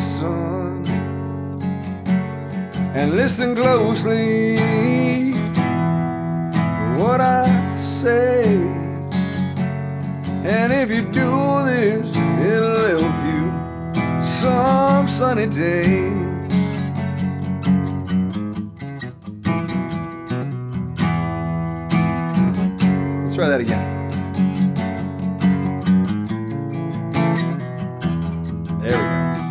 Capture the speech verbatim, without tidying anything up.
son, and listen closely to what I say. And if you do this, it'll help you some sunny day. Let's try that again.